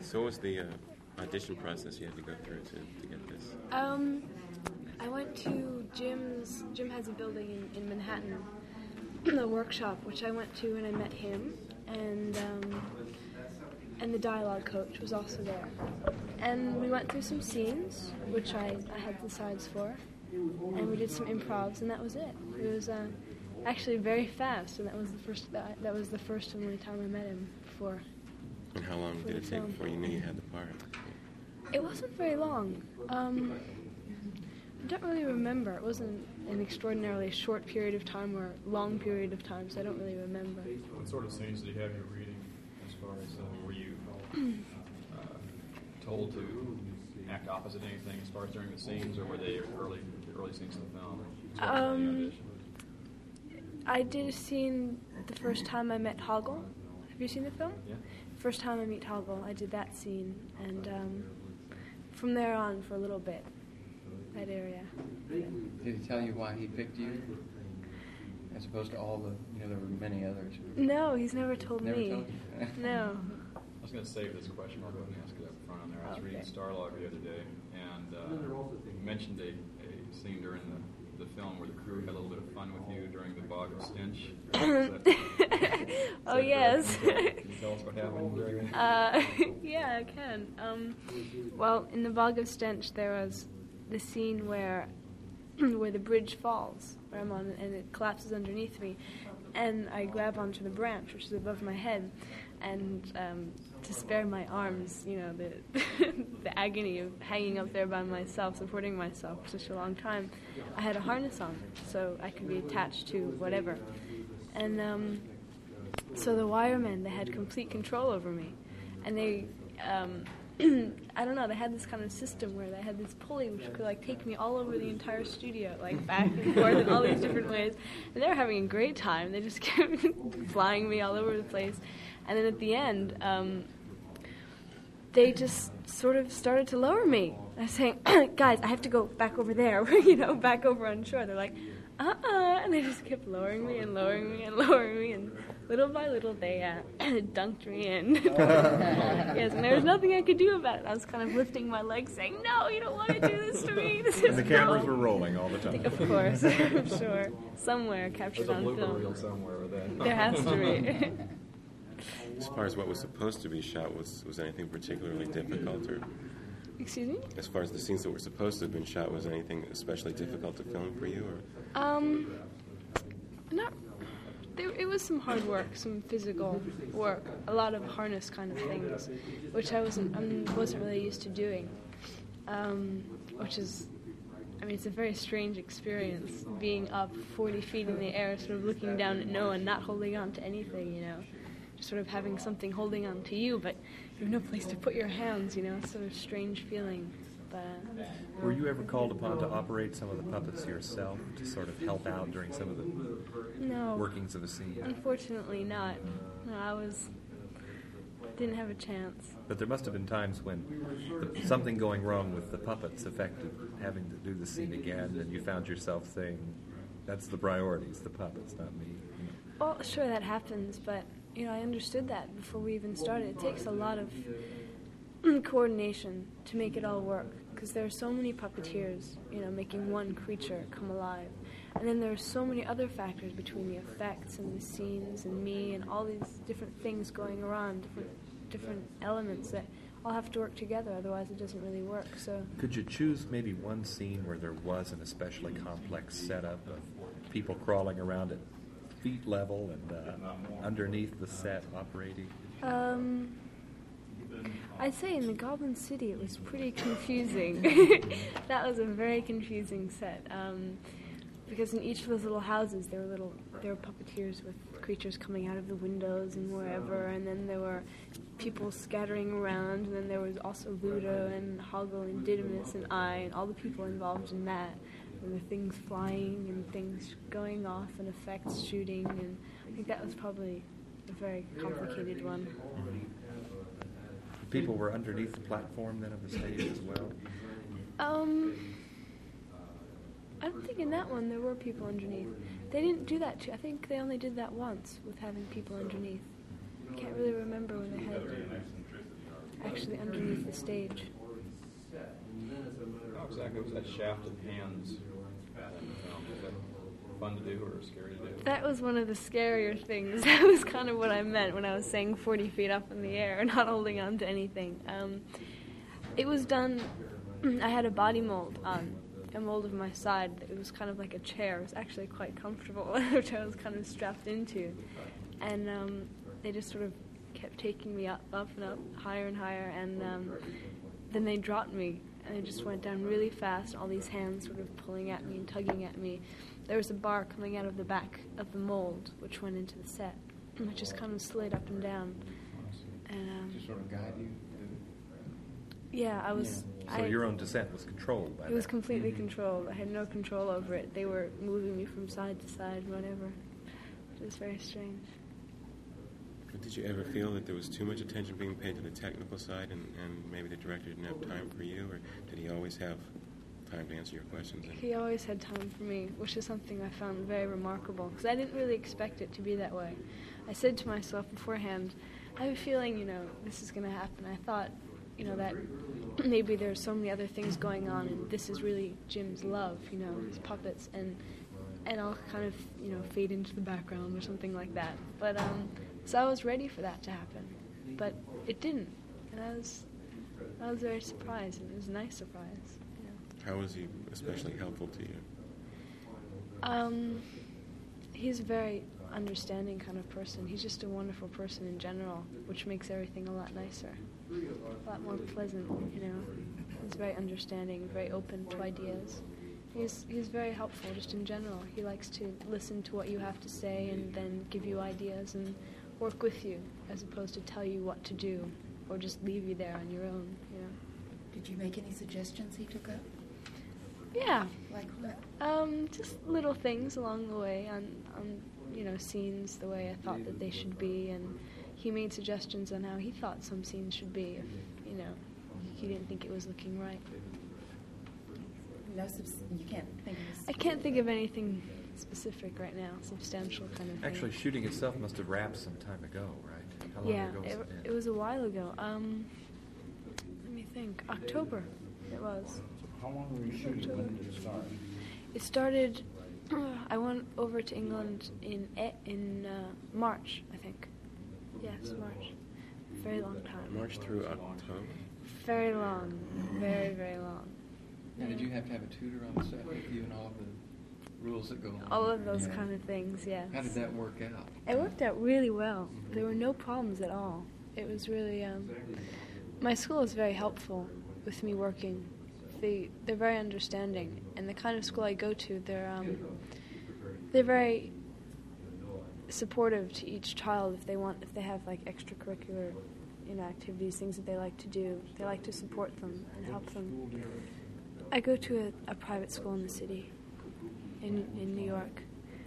So what was the audition process you had to go through to get this? I went to Jim's. Jim has a building in Manhattan, the workshop, which I went to, and I met him, and the dialogue coach was also there. And we went through some scenes, which I had the sides for, and we did some improvs, and that was it. It was actually very fast, and that was the first and only time I met him before. And how long did it take before you knew you had the part? It wasn't very long. I don't really remember. It wasn't an extraordinarily short period of time or long period of time, so I don't really remember. What sort of scenes did you have you reading as far as, were you told to act opposite anything as far as during the scenes, or were they early scenes in the film? I did a scene the first time I met Hoggle. Have you seen the film? Yeah. First time I meet Hoggle, I did that scene, and from there on for a little bit, that area. Did he tell you why he picked you, as opposed to all the, there were many others? No, he's never told Never me. told you? No. I was going to save this question. I'll go ahead and ask it up front on there. I was reading Starlog the other day, and you mentioned a scene during the film where the crew had a little bit of fun with you during the Bog of Stench. Oh, yes. Can you tell us what happened during it? Yeah, I can. Well, in the Bog of Stench, there was the scene where the bridge falls, where I'm on, and it collapses underneath me, and I grab onto the branch, which is above my head, and to spare my arms, the the agony of hanging up there by myself, supporting myself for such a long time, I had a harness on, so I could be attached to whatever. And so the wiremen, they had complete control over me, and they, I don't know, they had this kind of system where they had this pulley which could take me all over the entire studio, back and forth in all these different ways, and they were having a great time. They just kept flying me all over the place, and then at the end, they just sort of started to lower me. I was saying, guys, I have to go back over there, back over on shore. They're like, and they just kept lowering me and lowering me and lowering me, and little by little they dunked me in. Yes, and there was nothing I could do about it. I was kind of lifting my legs saying, no, you don't want to do this to me. This is and the cameras were rolling all the time. Of course, I'm sure. Somewhere captured on film. There's a blooper reel somewhere with that. There has to be. As far as what was supposed to be shot, was anything particularly difficult? Or Excuse me? As far as the scenes that were supposed to have been shot, was anything especially difficult to film for you? Not. It was some hard work, some physical work, a lot of harness kind of things, which I wasn't really used to doing. Which is, it's a very strange experience, being up 40 feet in the air, sort of looking down at no one, not holding on to anything, just sort of having something holding on to you, but you have no place to put your hands, It's sort of a strange feeling. But were you ever called upon to operate some of the puppets yourself to sort of help out during some of the workings of a scene? Unfortunately not. No, didn't have a chance. But there must have been times when something going wrong with the puppets affected having to do the scene again, and you found yourself saying, that's the priorities, the puppets, not me. Well, sure, that happens, but I understood that before we even started. It takes a lot of coordination to make it all work, because there are so many puppeteers, making one creature come alive. And then there are so many other factors between the effects and the scenes and me and all these different things going around, different elements that all have to work together, otherwise it doesn't really work. So could you choose maybe one scene where there was an especially complex setup of people crawling around at feet level and underneath the set operating? I'd say in the Goblin City it was pretty confusing. That was a very confusing set. Because in each of those little houses there were puppeteers with creatures coming out of the windows and wherever, and then there were people scattering around, and then there was also Ludo and Hoggle and Didymus and I and all the people involved in that. There were things flying and things going off and effects shooting, and I think that was probably a very complicated one. Mm-hmm. People were underneath the platform then of the stage as well? I don't think in that one there were people underneath. They didn't do that I think they only did that once with having people underneath. I can't really remember when they had. actually underneath the stage. How exactly was that shafted hands? Was that fun to do or scary to do? That was one of the scarier things. That was kind of what I meant when I was saying 40 feet up in the air, not holding on to anything. It was done, I had a body mold on, a mold of my side. It was kind of like a chair. It was actually quite comfortable, which I was kind of strapped into. And they just sort of kept taking me up and up, higher and higher, and then they dropped me, and I just went down really fast, all these hands sort of pulling at me and tugging at me. There was a bar coming out of the back of the mold, which went into the set, and it just kind of slid up and down. And to sort of guide you. yeah, I was... So your own descent was controlled by It was that. completely controlled. I had no control over it. They were moving me from side to side, whatever. It was very strange. But did you ever feel that there was too much attention being paid to the technical side and maybe the director didn't have time for you, or did he always have time to answer your questions? He always had time for me, which is something I found very remarkable, because I didn't really expect it to be that way. I said to myself beforehand, I have a feeling, this is going to happen. I thought, that maybe there's so many other things going on, and this is really Jim's love, his puppets, and I'll kind of, fade into the background or something like that. But, so I was ready for that to happen, but it didn't, and I was very surprised, and it was a nice surprise. How was he especially helpful to you? He's a very understanding kind of person. He's just a wonderful person in general, which makes everything a lot nicer, a lot more pleasant, He's very understanding, very open to ideas. He's very helpful just in general. He likes to listen to what you have to say and then give you ideas and work with you, as opposed to tell you what to do or just leave you there on your own, Did you make any suggestions he took up? Yeah. Like what? Just little things along the way on scenes the way I thought that they should be, and he made suggestions on how he thought some scenes should be if, he didn't think it was looking right. No, you can't think of I can't think of anything specific right now, substantial kind of thing. Actually, shooting itself must have wrapped some time ago, right? How long Yeah, ago was it? it was a while ago. Let me think. October it was. How long were you shooting? When did it start? It started. I went over to England in March, I think. Yes, March. Very long time. March through October? Very long. Very, very long. Now, did you have to have a tutor on the set with you and all of the rules that go on? All of those Yeah. kind of things, yes. How did that work out? It worked out really well. There were no problems at all. It was really... my school is very helpful with me working. They're very understanding, and the kind of school I go to, they're very supportive to each child if they have like extracurricular, activities, things that they like to do. They like to support them and help them. I go to a private school in the city, in New York.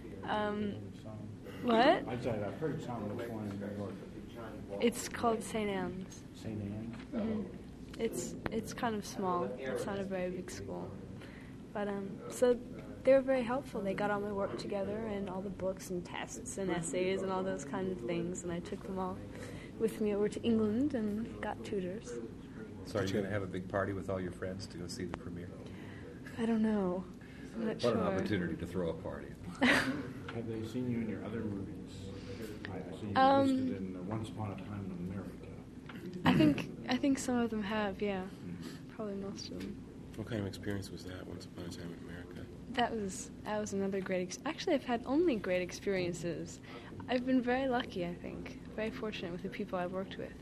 What? I said I've heard some of this one in New York. It's called St. Anne's. St. Anne? Mm-hmm. It's kind of small. It's not a very big school, but so they were very helpful. They got all my work together and all the books and tests and essays and all those kind of things, and I took them all with me over to England and got tutors. So are you going to have a big party with all your friends to go see the premiere? I don't know. I'm not What sure. an opportunity to throw a party. Have they seen you in your other movies? I see you listed in Once Upon a Time in America. I think some of them have. Yeah, probably most of them. What kind of experience was that, Once Upon a Time in America? That was another great. Actually, I've had only great experiences. I've been very lucky. I think very fortunate with the people I've worked with.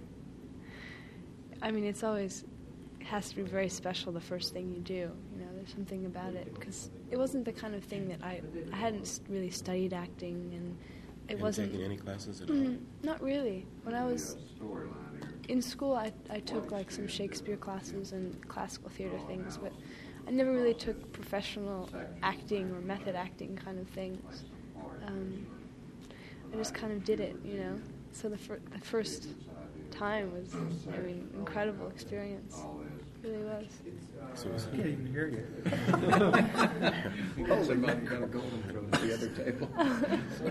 It's always has to be very special the first thing you do. There's something about it because it wasn't the kind of thing that I hadn't really studied acting, and it wasn't taken any classes at all? Not really. When I was in school, I took like some Shakespeare classes and classical theater things, but I never really took professional acting or method acting kind of things. I just kind of did it, So the first time was, incredible experience. It really was. So was I can't even hear you. Somebody got a golden throw at the other table.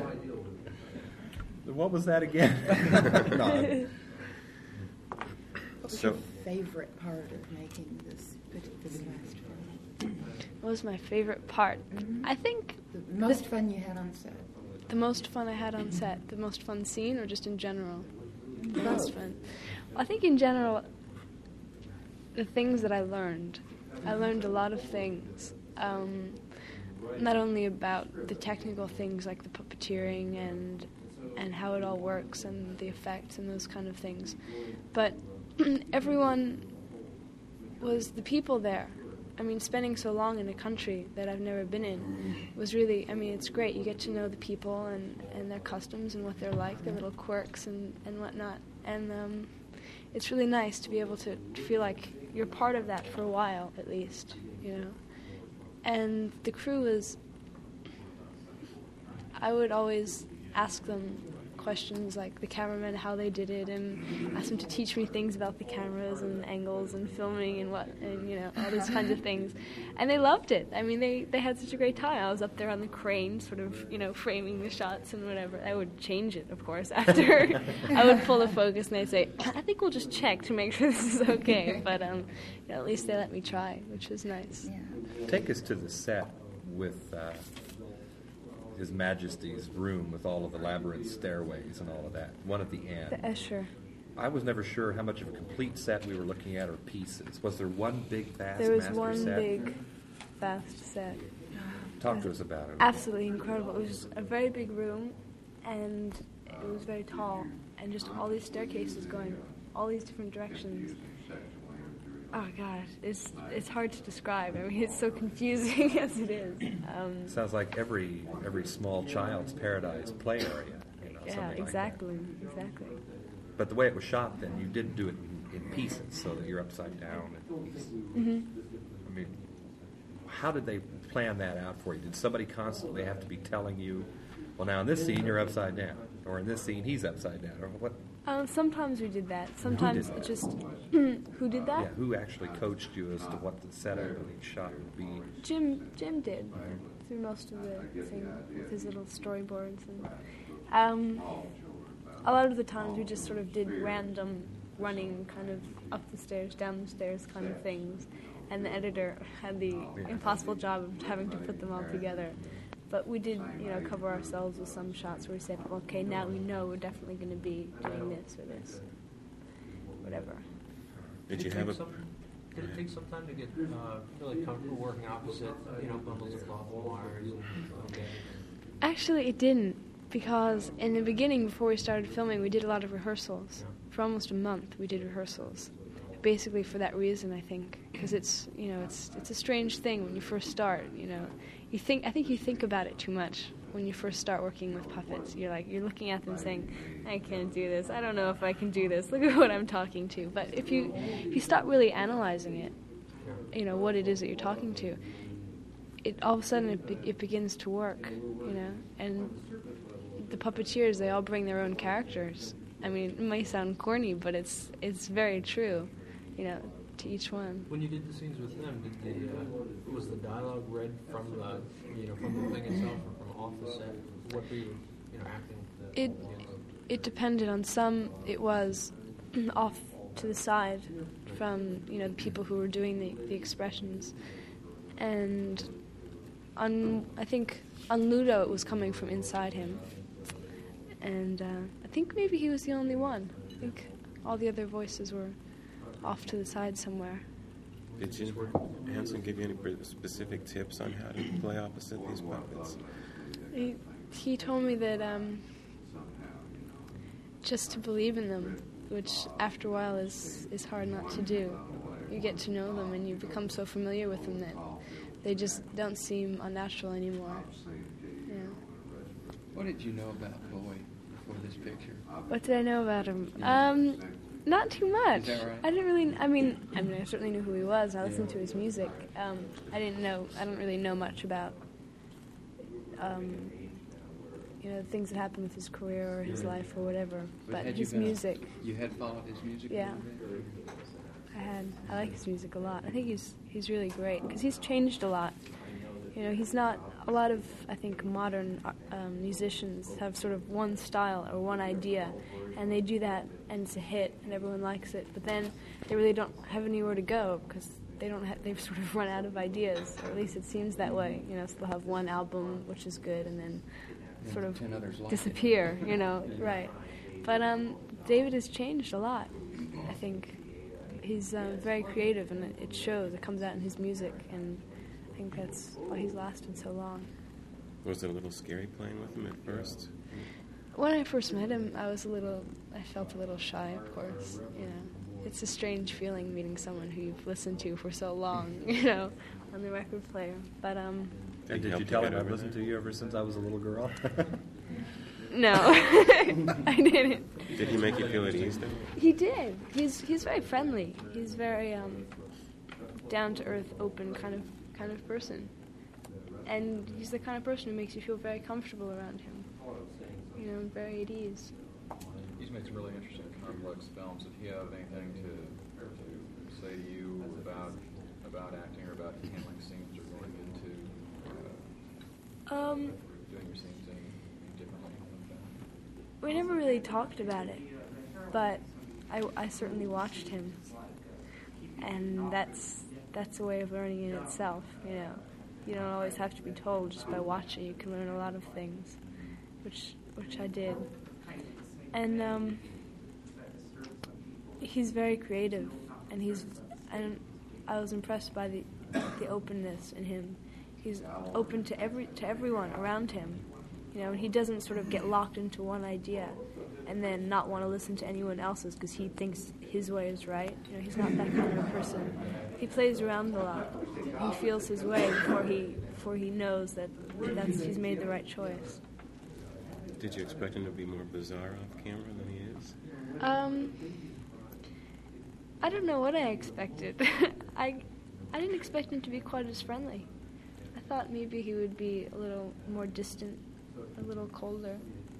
What was that again? No. What was So- your favorite part of making this last film? What was my favorite part? I think The most fun you had on set? the most fun I had on set, the most fun scene, or just in general? The most fun. Well, I think in general, the things that I learned a lot of things. Not only about the technical things like the puppeteering and how it all works and the effects and those kind of things, but everyone was the people there. I mean, spending so long in a country that I've never been in was really, I mean, it's great. You get to know the people and their customs and what they're like, their little quirks and whatnot. And it's really nice to be able to feel like you're part of that for a while, at least, you know. And the crew was, I would always ask them questions like the cameramen, how they did it, and ask them to teach me things about the cameras and angles and filming and you know, all these kinds of things. And they loved it. I mean, they had such a great time. I was up there on the crane, sort of, you know, framing the shots and whatever. I would change it, of course, after. I would pull the focus and they'd say, I think we'll just check to make sure this is okay. But you know, at least they let me try, which was nice. Yeah. Take us to the set with His Majesty's room with all of the labyrinth stairways and all of that. One at the end. The Escher. I was never sure how much of a complete set we were looking at or pieces. Was there one big, vast There was master one set? big, vast set. Talk to us about it. Absolutely incredible. It was a very big room, and it was very tall, and just all these staircases going all these different directions. Oh God, it's hard to describe. I mean, it's so confusing as it is. Sounds like every small child's paradise play area. You know, Yeah, something exactly. But the way it was shot, then you did do it in pieces, so that you're upside down. Mm-hmm. I mean, how did they plan that out for you? Did somebody constantly have to be telling you, well, now in this scene you're upside down, or in this scene he's upside down, or what? Sometimes we did that. Sometimes that? it just who did that? Yeah, who actually coached you as to what the setup of each shot would be? Jim did through most of the thing with his little storyboards, and a lot of the times we just sort of did random running kind of up the stairs, down the stairs kind of things, and the editor had the impossible job of having to put them all together. But we did, you know, cover ourselves with some shots where we said, okay, now we know we're definitely going to be doing this or this, whatever. Did you have a... Did it take some time to get really comfortable working opposite, you know, bundles of cloth and wires? Actually, it didn't, because in the beginning, before we started filming, we did a lot of rehearsals. For almost a month, we did rehearsals. Basically for that reason, I think, because it's, you know, it's a strange thing when you first start, you know. I think you think about it too much when you first start working with puppets. You're looking at them saying, I can't do this. I don't know if I can do this. Look at what I'm talking to. But if you start really analyzing it, you know, what it is that you're talking to, it all of a sudden it begins to work, you know. And the puppeteers, they all bring their own characters. I mean, it may sound corny, but it's very true, you know, to each one. When you did the scenes with them, was the dialogue read from the thing itself or from off the set? What were you, acting? It depended. On some, it was off to the side from, you know, the people who were doing the expressions, and I think on Ludo it was coming from inside him, and I think maybe he was the only one. I think all the other voices were off to the side somewhere. Did Jim Henson give you any specific tips on how to play opposite these puppets? He told me that just to believe in them, which after a while is hard not to do. You get to know them and you become so familiar with them that they just don't seem unnatural anymore. Yeah. What did you know about Bowie before this picture? What did I know about him? Not too much. Is that right? I didn't really. I mean, I certainly knew who he was. I listened to his music. I don't really know much about, you know, things that happened with his career or his life or whatever. But his music. You had followed his music. Yeah. A little bit? I had. I like his music a lot. I think he's really great because he's changed a lot. You know, he's not a lot of, I think, modern musicians have sort of one style or one idea, and they do that, and it's a hit, and everyone likes it. But then they really don't have anywhere to go because they've sort of run out of ideas, or at least it seems that way. So they'll have one album which is good, and then sort of 10 others like disappear. Right? But David has changed a lot. I think he's very creative, and it shows. It comes out in his music, and I think that's why he's lasted so long. Was it a little scary playing with him at first? When I first met him, I felt a little shy, of course. It's a strange feeling meeting someone who you've listened to for so long, on the record player. But And did you tell him I've listened to you ever since I was a little girl? no, I didn't. Did he make you feel at ease then? He did. He's very friendly. He's very down to earth, open kind of person. And he's the kind of person who makes you feel very comfortable around him. Very at ease. He's made some really interesting, complex films. Did he have anything to say to you about acting or about handling scenes or going into doing your scenes any differently? We never really talked about it, but I certainly watched him, and that's a way of learning in itself. You don't always have to be told. Just by watching, you can learn a lot of things, which I did. And he's very creative, and I was impressed by the openness in him. He's open to everyone around him, and he doesn't sort of get locked into one idea and then not want to listen to anyone else's because he thinks his way is right. He's not that kind of a person. He plays around a lot. He feels his way before he knows that he's made the right choice. Did you expect him to be more bizarre off camera than he is? I don't know what I expected. I didn't expect him to be quite as friendly. I thought maybe he would be a little more distant, a little colder.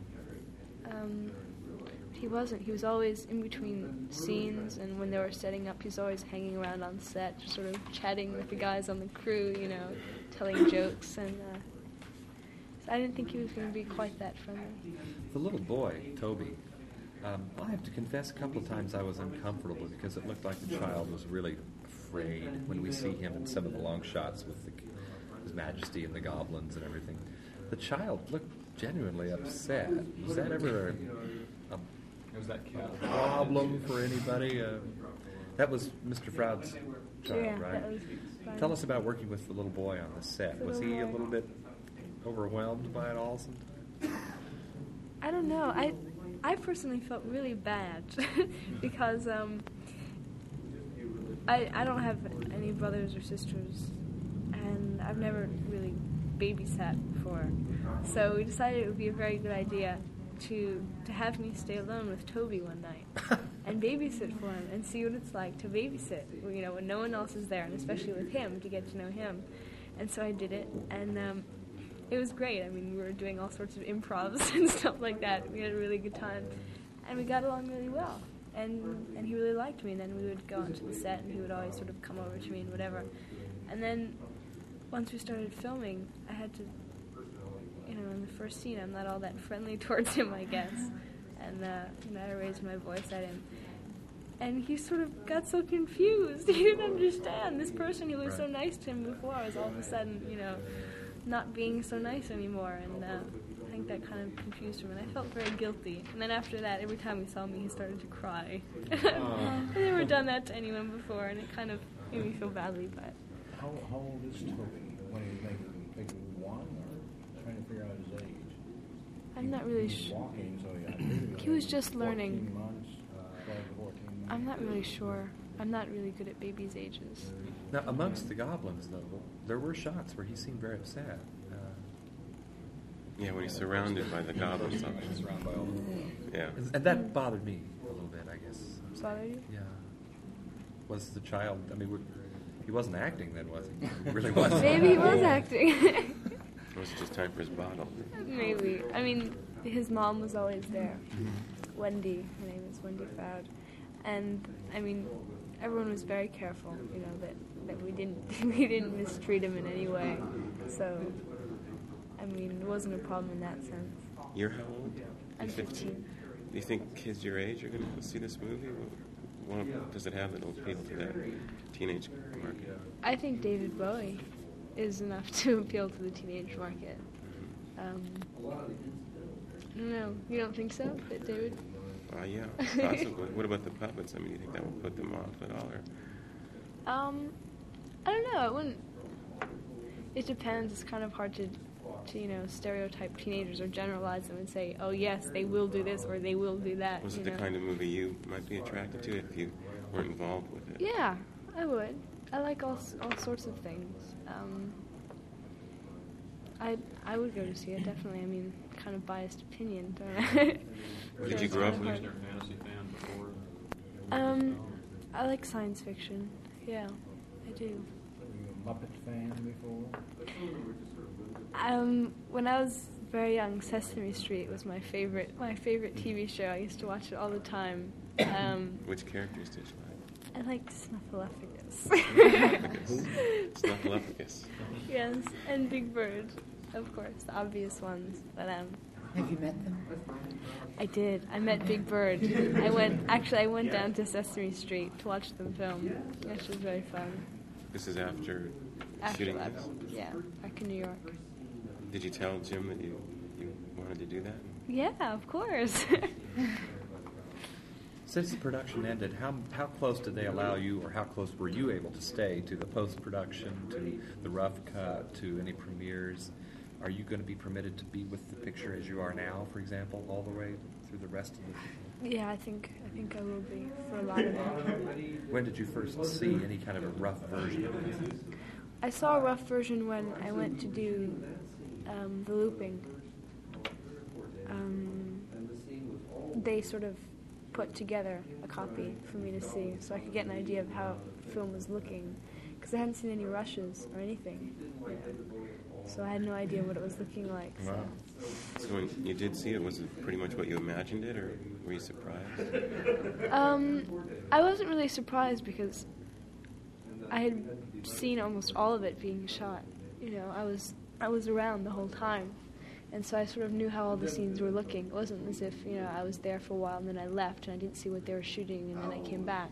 He wasn't. He was always in between scenes, and when they were setting up, he's always hanging around on set, just sort of chatting with the guys on the crew, telling jokes, and so I didn't think he was going to be quite that friendly. The little boy, Toby, I have to confess a couple of times I was uncomfortable because it looked like the child was really afraid when we see him in some of the long shots with His Majesty and the goblins and everything. The child looked genuinely upset. Was that ever a Was that cat? problem for anybody? That was Mr. Froud's child, right? That was fun. Tell us about working with the little boy on the set. Was he a little bit overwhelmed by it all sometimes? I don't know. I personally felt really bad because I don't have any brothers or sisters, and I've never really babysat before. So we decided it would be a very good idea to have me stay alone with Toby one night and babysit for him and see what it's like to babysit, when no one else is there, and especially with him, to get to know him. And so I did it, and it was great. I mean, we were doing all sorts of improvs and stuff like that. We had a really good time, and we got along really well. And he really liked me, and then we would go onto the set, and he would always sort of come over to me and whatever. And then once we started filming, I had to, in the first scene, I'm not all that friendly towards him, I guess. And I raised my voice at him. And he sort of got so confused. He didn't understand. This person who was so nice to him before was all of a sudden, not being so nice anymore. And I think that kind of confused him. And I felt very guilty. And then after that, every time he saw me, he started to cry. I've never done that to anyone before, and it kind of made me feel badly. But How old is Toby? When he think one, or trying to figure out his age? I'm not really sure. Walking, so He was just learning. 14 months, 12 to 14 months. I'm not really sure. I'm not really good at babies' ages. Now, amongst the goblins, though, there were shots where he seemed very upset. Yeah, when he's surrounded by the goblins. Surrounded by all of them. Yeah. And that bothered me a little bit, I guess. Sorry? Yeah. Was the child, he wasn't acting then, was he? He really wasn't. Maybe he was acting. Or was it just time for his bottle? Maybe. I mean, his mom was always there. Wendy. Her name is Wendy Froud. And, everyone was very careful, that we didn't mistreat him in any way. So, mean, it wasn't a problem in that sense. You're how old? I'm You're 15. Do you think kids your age are going to see this movie? What does it have that'll appeal to that teenage market? I think David Bowie is enough to appeal to the teenage market. No, you don't think so, David? Yeah, possibly. What about the puppets? I mean, do you think that will put them off at all? Or? I don't know. It wouldn't. It depends. It's kind of hard to stereotype teenagers or generalize them and say, oh yes, they will do this or they will do that. Was it the kind of movie you might be attracted to if you weren't involved with it? Yeah, I would. I like all sorts of things. I would go to see it, definitely. I mean, kind of biased opinion, don't I? Did you grow up Was with there a fantasy fan before? I like science fiction. Yeah, I do. Were you a Muppet fan before? When I was very young, Sesame Street was my favorite TV show. I used to watch it all the time. Which characters did you like? I liked Snuffleupagus. Snuffleupagus. Yes, and Big Bird, of course, the obvious ones. But Have you met them? I did. I met Big Bird. I went down to Sesame Street to watch them film, which was very fun. This is after shooting that, this? yeah, back in New York. Did you tell Jim that you wanted to do that? Yeah, of course. Since the production ended, how close did they allow you, or how close were you able to stay to the post-production, to the rough cut, to any premieres? Are you going to be permitted to be with the picture as you are now, for example, all the way through the rest of the... Yeah, I think I will be for a lot of it. When did you first see any kind of a rough version of it? I saw a rough version when I went to do the looping. They sort of put together a copy for me to see, so I could get an idea of how the film was looking, because I hadn't seen any rushes or anything, so I had no idea what it was looking like. So. Wow. So when you did see it, was it pretty much what you imagined it, or were you surprised? I wasn't really surprised because I had seen almost all of it being shot. I was around the whole time. And so I sort of knew how all the scenes were looking. It wasn't as if, I was there for a while and then I left and I didn't see what they were shooting and then I came back,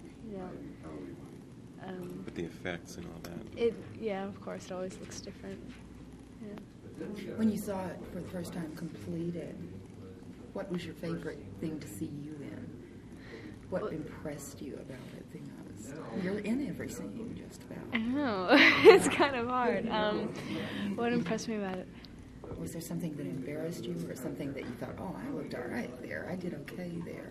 With the effects and all that. Yeah, of course, it always looks different. Yeah. When you saw it for the first time completed, what was your favorite thing to see you in? What impressed you about it? You're in every scene, just about. I know. It's kind of hard. What impressed me about it? Was there something that embarrassed you, or something that you thought, oh, I looked all right there, I did okay there?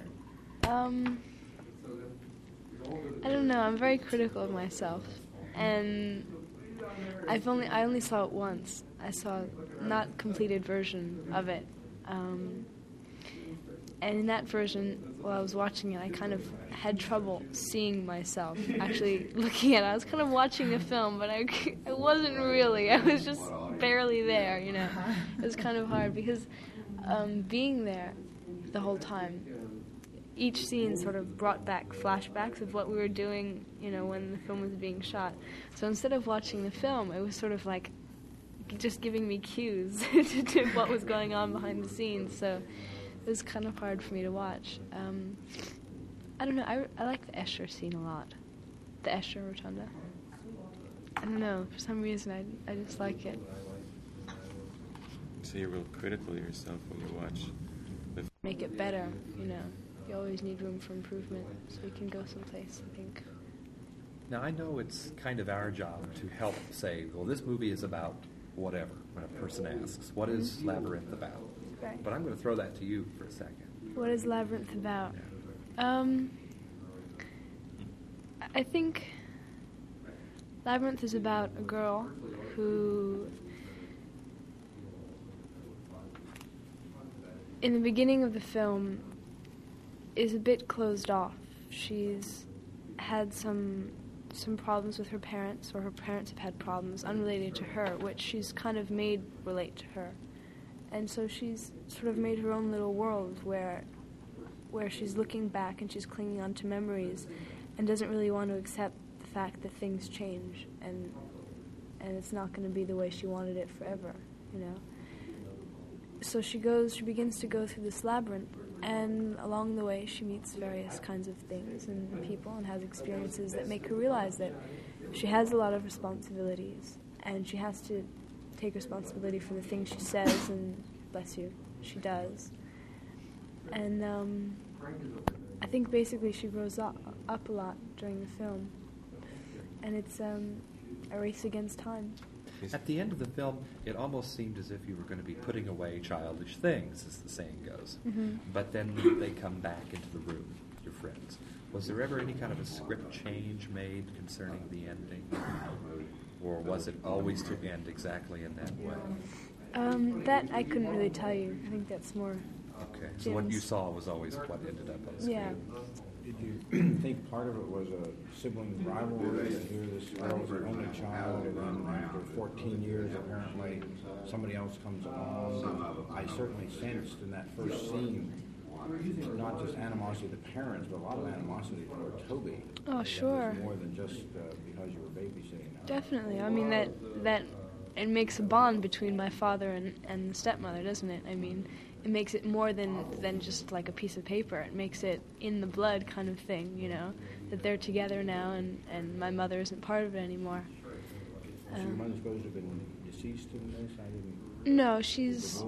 I don't know. I'm very critical of myself, and I only saw it once. I saw a not completed version of it, and in that version, while I was watching it, I kind of had trouble seeing myself actually looking at it. I was kind of watching the film, but I wasn't really. I was just barely there, It was kind of hard because being there the whole time, each scene sort of brought back flashbacks of what we were doing, when the film was being shot. So instead of watching the film, it was sort of like just giving me cues to what was going on behind the scenes. So it was kind of hard for me to watch. I don't know. I like the Escher scene a lot. The Escher Rotunda. I don't know. For some reason, I just like it. So you're real critical of yourself when you watch the... Make it better, You always need room for improvement, so you can go someplace, I think. Now, I know it's kind of our job to help say, well, this movie is about whatever, when a person asks, what is Labyrinth about? Right. But I'm going to throw that to you for a second. What is Labyrinth about? Yeah. I think Labyrinth is about a girl who, in the beginning of the film, is a bit closed off. She's had some problems with her parents, or her parents have had problems unrelated to her, which she's kind of made relate to her. And so she's sort of made her own little world where she's looking back and she's clinging on to memories and doesn't really want to accept the fact that things change and it's not going to be the way she wanted it forever, so she begins to go through this labyrinth, and along the way she meets various kinds of things and people and has experiences that make her realize that she has a lot of responsibilities, and she has to take responsibility for the things she says, and bless you, she does. And I think basically she grows up a lot during the film, and it's a race against time. At the end of the film, it almost seemed as if you were going to be putting away childish things, as the saying goes. Mm-hmm. But then they come back into the room, your friends. Was there ever any kind of a script change made concerning the ending? Or was it always to end exactly in that way? That I couldn't really tell you. I think that's more Okay, so what you saw was always what ended up on the screen. Yeah. Did you think part of it was a sibling rivalry? Here, this girl's the only child, and then after 14 years, apparently, somebody else comes along. I certainly sensed in that first scene not just animosity to the parents, but a lot of animosity toward Toby. Oh, sure. It was more than just because you were babysitting. Definitely. I mean, that it makes a bond between my father and the stepmother, doesn't it? I mean, it makes it more than just like a piece of paper. It makes it in the blood kind of thing, you know, that they're together now and my mother isn't part of it anymore. So your mother's supposed to have been deceased in this? I didn't... No, she's...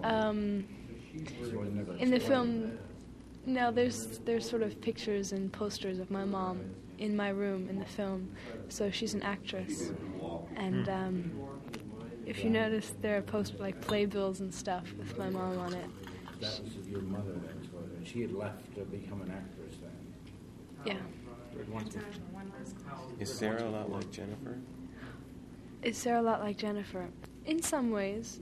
in the film, no, there's sort of pictures and posters of my mom in my room in the film. So she's an actress. And if you notice, there are playbills and stuff with my mom on it. That was your mother then, so she had left to become an actress then. Yeah. Is Sarah a lot like Jennifer? Is Sarah a lot like Jennifer? In some ways.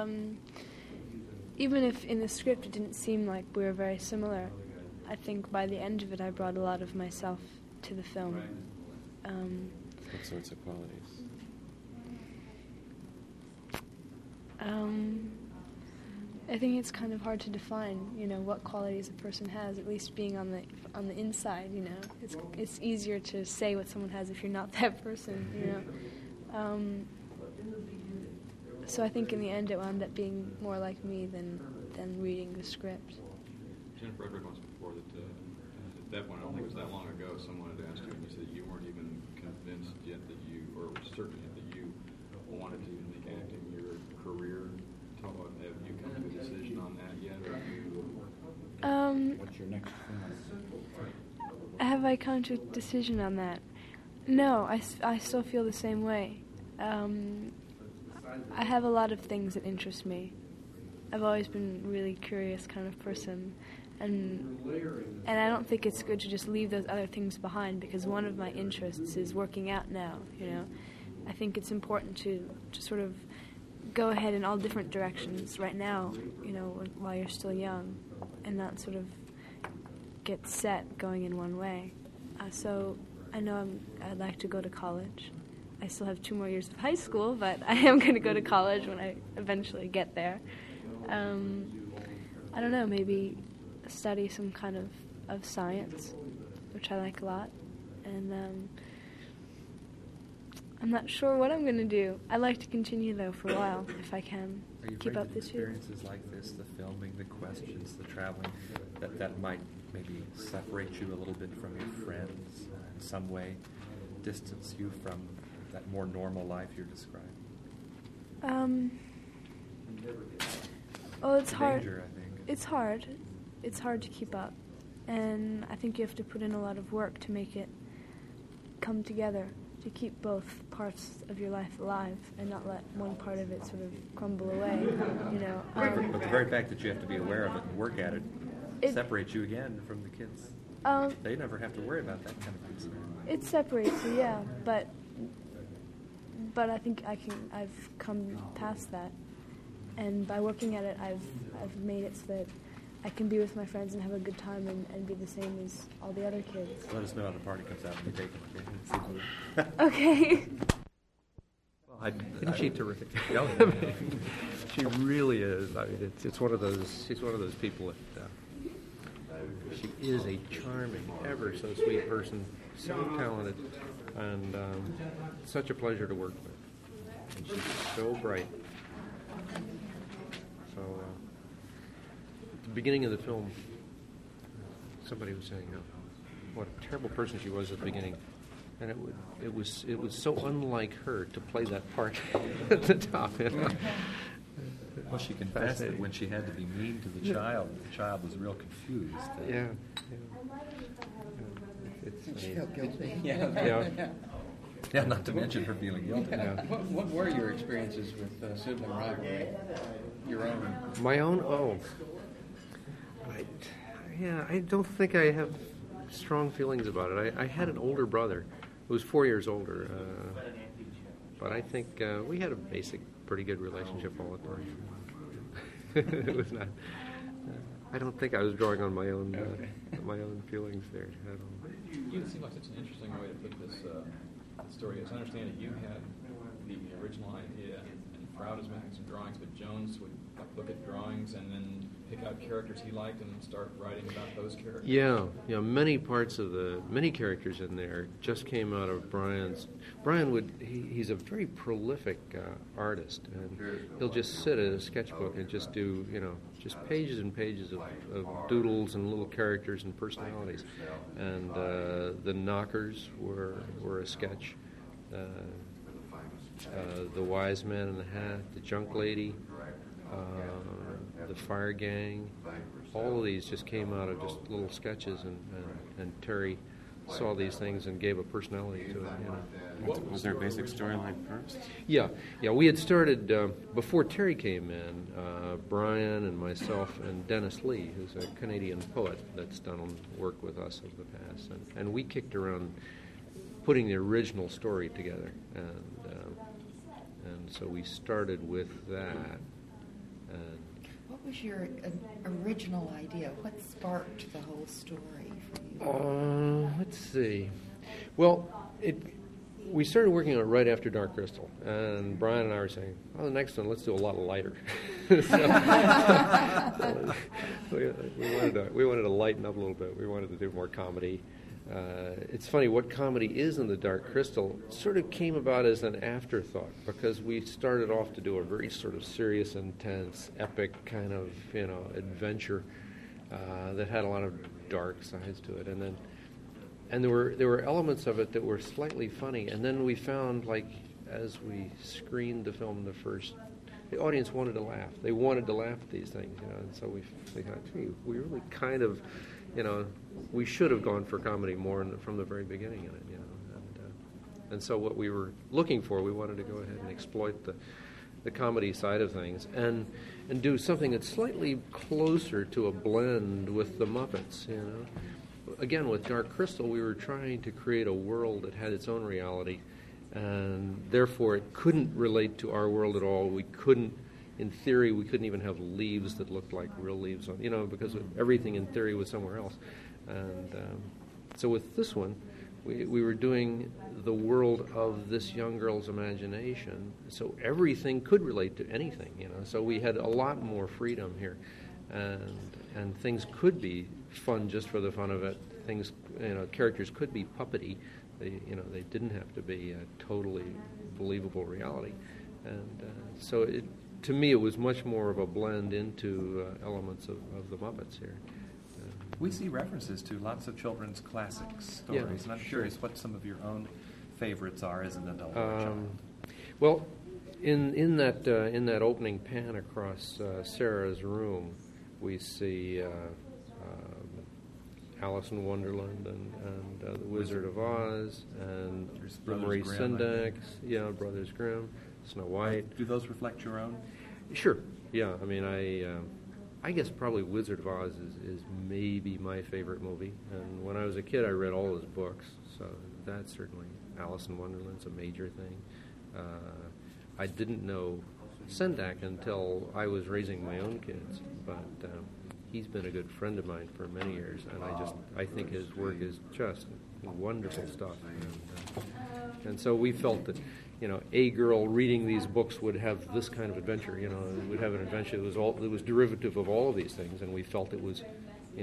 Even if in the script it didn't seem like we were very similar, I think by the end of it I brought a lot of myself to the film. What sorts of qualities? I think it's kind of hard to define, you know, what qualities a person has. At least being on the inside, you know, it's easier to say what someone has if you're not that person, you know. So I think in the end it wound up being more like me than reading the script. Jennifer, I've read once before that at that point, I don't think it was that long ago, someone had asked you and you said you weren't even convinced yet that you, or certain yet that you wanted to make acting your career. Have you come to a decision on that yet? Or What's your next film? Have I come to a decision on that? No, I still feel the same way. I have a lot of things that interest me. I've always been a really curious kind of person, and I don't think it's good to just leave those other things behind, because one of my interests is working out now, you know. I think it's important to sort of go ahead in all different directions right now, you know, while you're still young, and not sort of get set going in one way. So I know I'd like to go to college. I still have 2 more years of high school, but I am going to go to college when I eventually get there. I don't know, maybe study some kind of science, which I like a lot. And I'm not sure what I'm going to do. I'd like to continue, though, for a while, if I can. Are you keep afraid up that this year. experiences like this, the filming, the questions, the traveling, that might maybe separate you a little bit from your friends, in some way distance you from that more normal life you're describing? Well, it's hard. Danger, I think. It's hard. It's hard to keep up. And I think you have to put in a lot of work to make it come together, to keep both parts of your life alive and not let one part of it sort of crumble away, you know. But the very fact that you have to be aware of it and work at it separates you again from the kids. They never have to worry about that kind of concern. It separates you, yeah, but I think I've come past that, and by working at it, I've made it so that I can be with my friends and have a good time and be the same as all the other kids. Let us know how the party comes out when you take it. Okay. Isn't she terrific? She really is. I mean, it's one of those. She's one of those people that she is a charming, ever so sweet person, so talented, and such a pleasure to work with. And she's so bright. So beginning of the film, somebody was saying what a terrible person she was at the beginning, and it was so unlike her to play that part at the top. You know? Well, she confessed that when she had to be mean to the child was real confused. Yeah. She felt guilty. Yeah, not to mention her feeling guilty. Yeah. What were your experiences with sibling rivalry? Your own? My own? Oh. I don't think I have strong feelings about it. I had an older brother who was 4 years older, but I think we had a pretty good relationship all the time. It was not. I don't think I was drawing on my own feelings there at all. You seem like such an interesting way to put this story. As I understand it, you had the original idea, and Froud is making some drawings, but Jones would look at drawings and then pick out characters he liked and start writing about those characters. Yeah. Many characters in there just came out of Brian's. Brian he's a very prolific artist, and he'll just sit at a sketchbook and just do, just pages and pages of doodles and little characters and personalities. And the Knockers were a sketch. The Wise Man in the Hat, the Junk Lady, the Fire Gang, all of these just came out of just little sketches, and Terry saw these things and gave a personality to it. Was there a basic storyline first? Yeah. We had started before Terry came in. Brian and myself and Dennis Lee, who's a Canadian poet that's done work with us over the past, and we kicked around putting the original story together, and so we started with that. What was your original idea? What sparked the whole story for you? Let's see. Well, we started working on it right after Dark Crystal, and Brian and I were saying, the next one, let's do a lot lighter. We wanted to lighten up a little bit. We wanted to do more comedy. It's funny, what comedy is in the Dark Crystal sort of came about as an afterthought, because we started off to do a very sort of serious, intense, epic kind of, adventure that had a lot of dark sides to it, and there were elements of it that were slightly funny, and then we found, as we screened the film the audience wanted to laugh. They wanted to laugh at these things, and so we thought, gee, we really kind of, we should have gone for comedy more from the very beginning in it, and so what we were looking for, we wanted to go ahead and exploit the comedy side of things and do something that's slightly closer to a blend with the Muppets, Again, with Dark Crystal, we were trying to create a world that had its own reality, and therefore it couldn't relate to our world at all. In theory, we couldn't even have leaves that looked like real leaves, because everything in theory was somewhere else. And so with this one, we were doing the world of this young girl's imagination, so everything could relate to anything, So we had a lot more freedom here, and things could be fun just for the fun of it. Things, characters could be puppety. They didn't have to be a totally believable reality, and so to me, it was much more of a blend into elements of the Muppets here. We see references to lots of children's classic stories, and I'm curious what some of your own favorites are as an adult or a child. Well, in that opening pan across Sarah's room, we see Alice in Wonderland and The Wizard of Oz and the Marie Syndax, Brothers Grimm, Snow White. Do those reflect your own? Sure. Yeah. I mean, I guess probably Wizard of Oz is maybe my favorite movie. And when I was a kid, I read all his books, so that's certainly Alice in Wonderland's a major thing. I didn't know Sendak until I was raising my own kids, but he's been a good friend of mine for many years, and I think his work is just wonderful stuff. And so we felt that, a girl reading these books would have this kind of adventure. Would have an adventure that was derivative of all of these things, and we felt it was,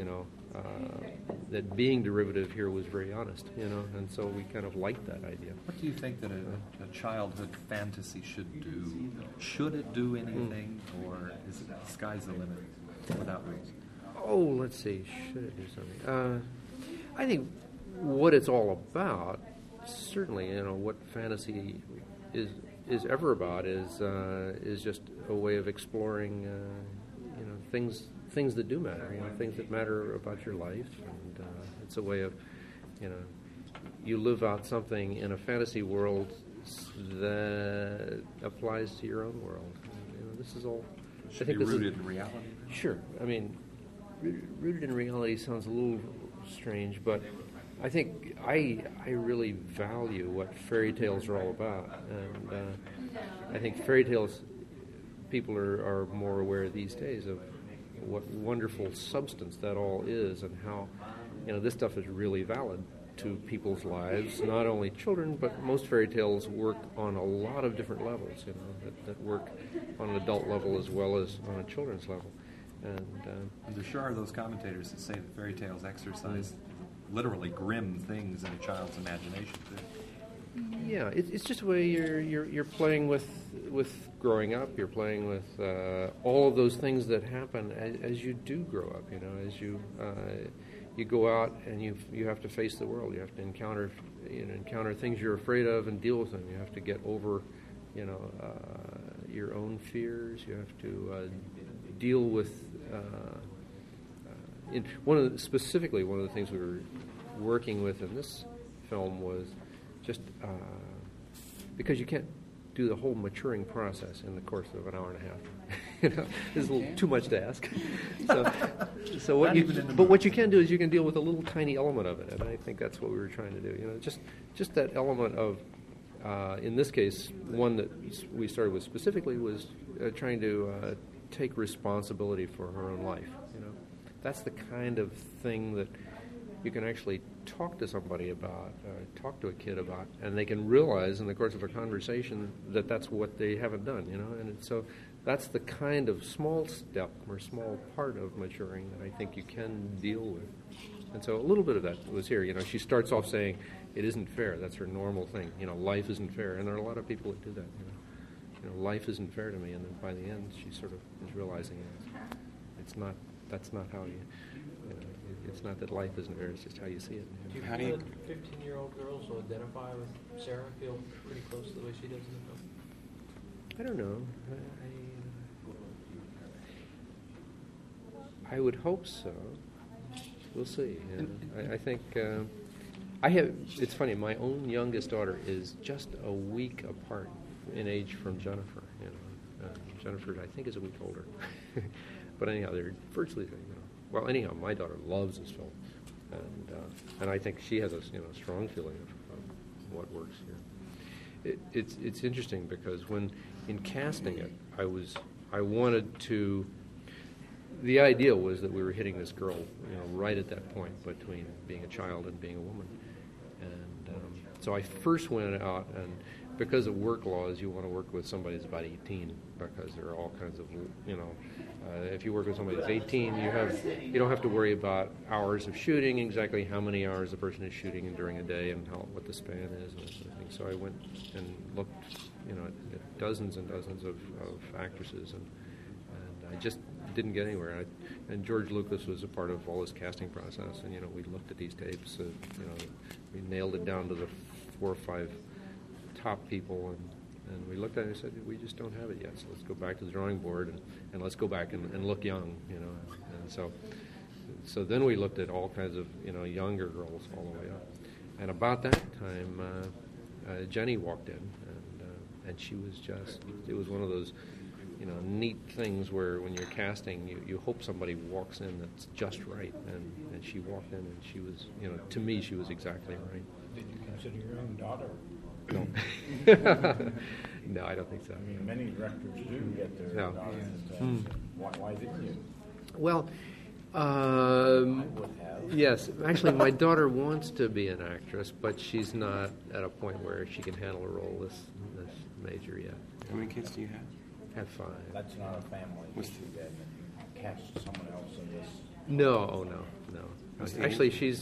that being derivative here was very honest. And so we kind of liked that idea. What do you think that a childhood fantasy should do? Should it do anything, or is it sky's the limit without rules? let's see. Should I do something? I think what it's all about, certainly, what fantasy is ever about is just a way of exploring, things that do matter, things that matter about your life, and it's a way of, you live out something in a fantasy world that applies to your own world. This is all. Should be rooted in reality. Sure. I mean, rooted in reality sounds a little strange, but I think I really value what fairy tales are all about, and I think fairy tales, people are more aware these days of what wonderful substance that all is, and how this stuff is really valid to people's lives. Not only children, but most fairy tales work on a lot of different levels. That work on an adult level as well as on a children's level. And there sure are those commentators that say that fairy tales exercise literally grim things in a child's imagination too. Yeah, it's just a way you're playing with growing up. You're playing with all of those things that happen as you do grow up. As you go out and you have to face the world. You have to encounter things you're afraid of and deal with them. You have to get over your own fears. You have to deal with specifically one of the things we were working with in this film was just because you can't do the whole maturing process in the course of an hour and a half. It's a little too much to ask. So what you can do is you can deal with a little tiny element of it, and I think that's what we were trying to do. Just that element of, in this case, one that we started with specifically was trying to take responsibility for her own life. That's the kind of thing that you can actually talk to somebody about, talk to a kid about, and they can realize in the course of a conversation that that's what they haven't done, and so that's the kind of small step or small part of maturing that I think you can deal with. And so a little bit of that was here. She starts off saying, it isn't fair. That's her normal thing. Life isn't fair. And there are a lot of people that do that. Life isn't fair to me. And then by the end, she sort of is realizing that's not how you it's not that life isn't fair, it's just how you see it. How do you 15-year-old girls who identify with Sarah feel pretty close to the way she does in the film? I don't know. I would hope so. We'll see. I think it's funny, my own youngest daughter is just a week apart in age from Jennifer. Jennifer, I think, is a week older. But anyhow, they're virtually the same. Well, anyhow, my daughter loves this film, and I think she has a strong feeling of what works here. It's interesting because when in casting it, I wanted to. The idea was that we were hitting this girl, right at that point between being a child and being a woman, and so I first went out and. Because of work laws, you want to work with somebody that's about 18 because there are all kinds of, if you work with somebody that's 18, you don't have to worry about hours of shooting, exactly how many hours the person is shooting during a day and what the span is and that sort of thing. So I went and looked, at dozens and dozens of actresses, and I just didn't get anywhere. And George Lucas was a part of all this casting process, and we looked at these tapes, we nailed it down to the 4 or 5 top people, and we looked at it and said, we just don't have it yet, so let's go back to the drawing board and let's go back and look young, and so then we looked at all kinds of younger girls all the way up, and about that time Jenny walked in, and she was it was one of those neat things where when you're casting you hope somebody walks in that's just right, and she walked in and she was to me she was exactly right. Did you consider your own daughter? No. No, I don't think so. I mean, many directors do get their daughters. Why didn't you? Well, I would have. yes. Actually, my daughter wants to be an actress, but she's not at a point where she can handle a role this major yet. How many kids do you have? Have 5. That's not a family issue then. You cast someone else in this. No. Actually, she's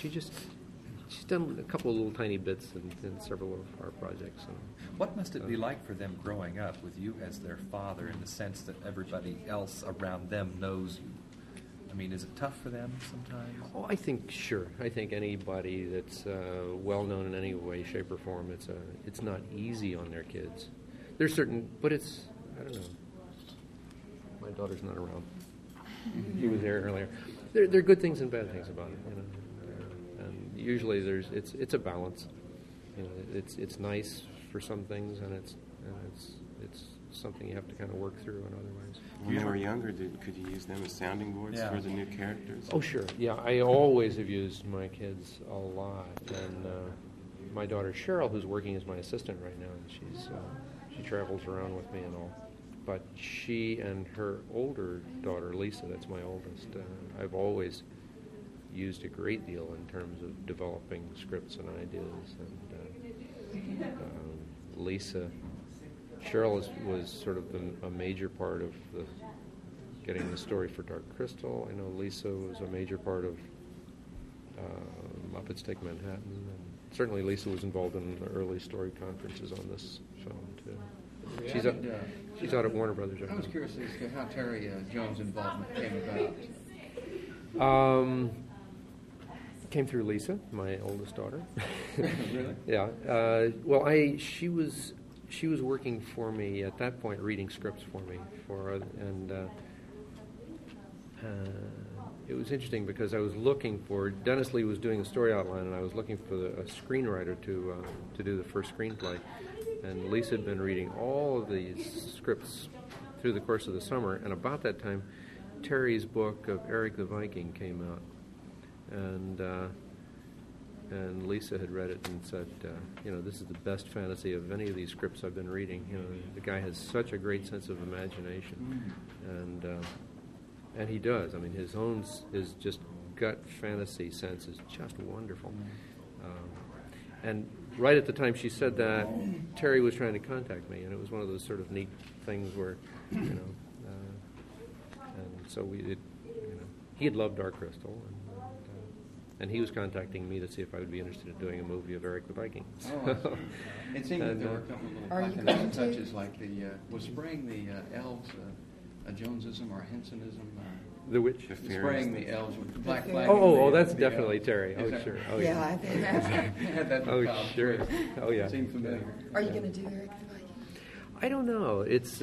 done a couple of little tiny bits in several of our projects. What must it be like for them growing up with you as their father, in the sense that everybody else around them knows you? I mean, is it tough for them sometimes? Oh, I think sure. I think anybody that's well known in any way, shape, or form, it's not easy on their kids. There's certain, but it's I don't know. My daughter's not around. She was there earlier. There are good things and bad things about it, you know. And usually it's a balance. You know, it's nice for some things, and it's something you have to kind of work through in other ways. When they were younger, could you use them as sounding boards for the new characters? Oh, sure. Yeah, I always have used my kids a lot. And my daughter Cheryl, who's working as my assistant right now, and she travels around with me and all. But she and her older daughter, Lisa, that's my oldest, I've always used a great deal in terms of developing scripts and ideas. And Lisa... Cheryl was sort of a major part of getting the story for Dark Crystal. I know Lisa was a major part of Muppets Take Manhattan. And certainly Lisa was involved in the early story conferences on this film, too. She's out at Warner Brothers. I was curious as to how Terry Jones' involvement came about. Came through Lisa, my oldest daughter. Really? Yeah. Well, she was working for me at that point, reading scripts for me, and it was interesting because I was looking for Dennis Lee was doing a story outline, and I was looking for a screenwriter to do the first screenplay, and Lisa had been reading all of these scripts through the course of the summer, and about that time, Terry's book of Eric the Viking came out, and Lisa had read it and said, this is the best fantasy of any of these scripts I've been reading. You know, the guy has such a great sense of imagination, and he does. I mean, his just gut fantasy sense is just wonderful. And right at the time she said that, Terry was trying to contact me, and it was one of those sort of neat things where, and so he had loved Dark Crystal. And he was contacting me to see if I would be interested in doing a movie of Eric the Viking. Oh, it seemed that there were a couple of little black and touches, like was spraying the elves a Jonesism or a Hensonism? The which? Spraying the elves with black flag. Oh, that's definitely Terry. Oh, sure. Oh, yeah. I think had that. Oh, sure. Oh, yeah. Seemed familiar. Are you going to do Eric the Viking? I don't know.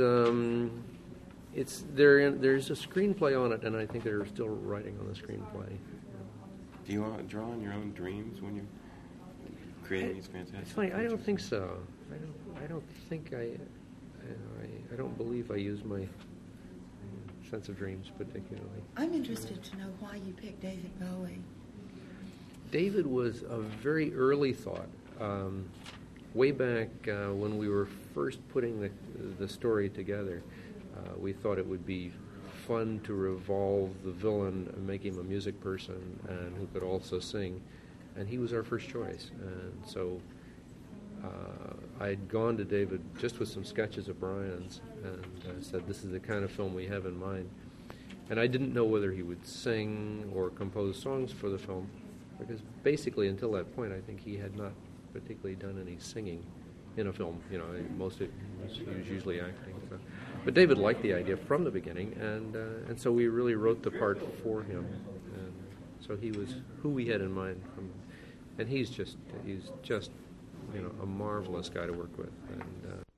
There's a screenplay on it, and I think they're still writing on the screenplay. Do you draw on your own dreams when you're creating these fantastic? It's funny. I don't think so. I don't think I don't believe I use my sense of dreams particularly. I'm interested to know why you picked David Bowie. David was a very early thought. Way back when we were first putting the story together, we thought it would be fun to revolve the villain and make him a music person and who could also sing, and he was our first choice. And so I'd gone to David just with some sketches of Brian's and said, this is the kind of film we have in mind. And I didn't know whether he would sing or compose songs for the film, because basically until that point I think he had not particularly done any singing in a film. Most of it he was usually acting. So. But David liked the idea from the beginning, and so we really wrote the part for him. And so he was who we had in mind and he's just a marvelous guy to work with. And